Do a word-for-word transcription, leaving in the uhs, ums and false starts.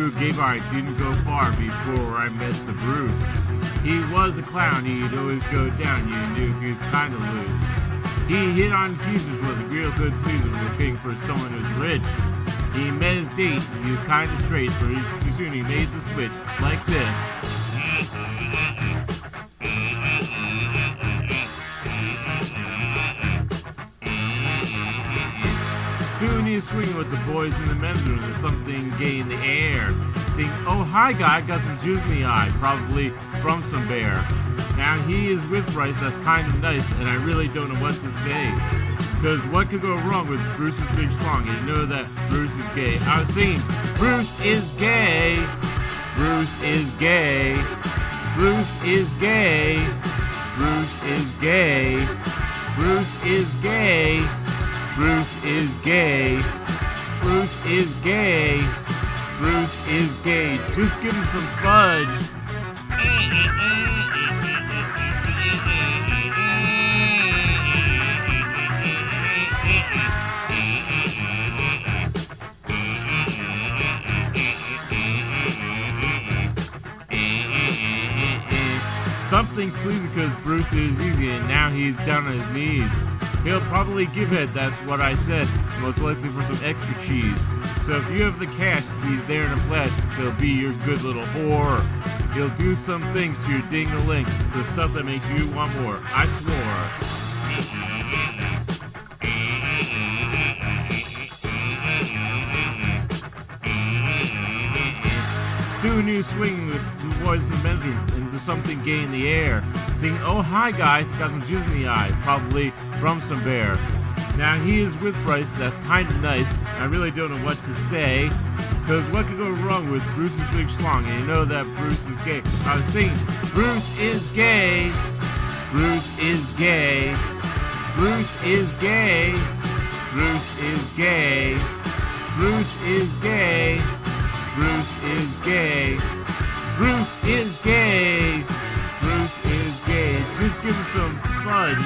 knew Gaybar didn't go far before I met the Bruce. He was a clown, he'd always go down, you knew he was kinda loose. He hit on teasers, was a real good pleaser, looking for someone who's rich. He met his date, he was kinda straight, but pretty soon he made the switch, like this. Soon he's swinging with the boys in the men's room, there's something gay in the air. Saying, oh hi guy, got some juice in the eye, probably from some bear. Now he is with Bryce, that's kind of nice, and I really don't know what to say. Cause what could go wrong with Bruce's big schlong? You know that Bruce is gay. I was singing, Bruce is gay, Bruce is gay, Bruce is gay, Bruce is gay, Bruce is gay, Bruce is gay, Bruce is gay, Bruce is gay. Just give him some fudge. Something sleazy because Bruce is easy and now he's down on his knees. He'll probably give it, that's what I said, most likely for some extra cheese. So if you have the cash, he's there in the flesh, he'll be your good little whore. He'll do some things to your ding-a-ling, the stuff that makes you want more, I swore. Soon he's swinging with the boys in the men's room into something gay in the air, saying, oh hi guys, got some juice in the eye, probably from some bear. Now he is with Bryce, that's kinda nice, I really don't know what to say, cause what could go wrong with Bruce's big schlong, and you know that Bruce is gay. I was singing, Bruce is gay, Bruce is gay, Bruce is gay, Bruce is gay, Bruce is gay, Bruce is gay, Bruce is gay, Bruce is gay. Just give him some fudge.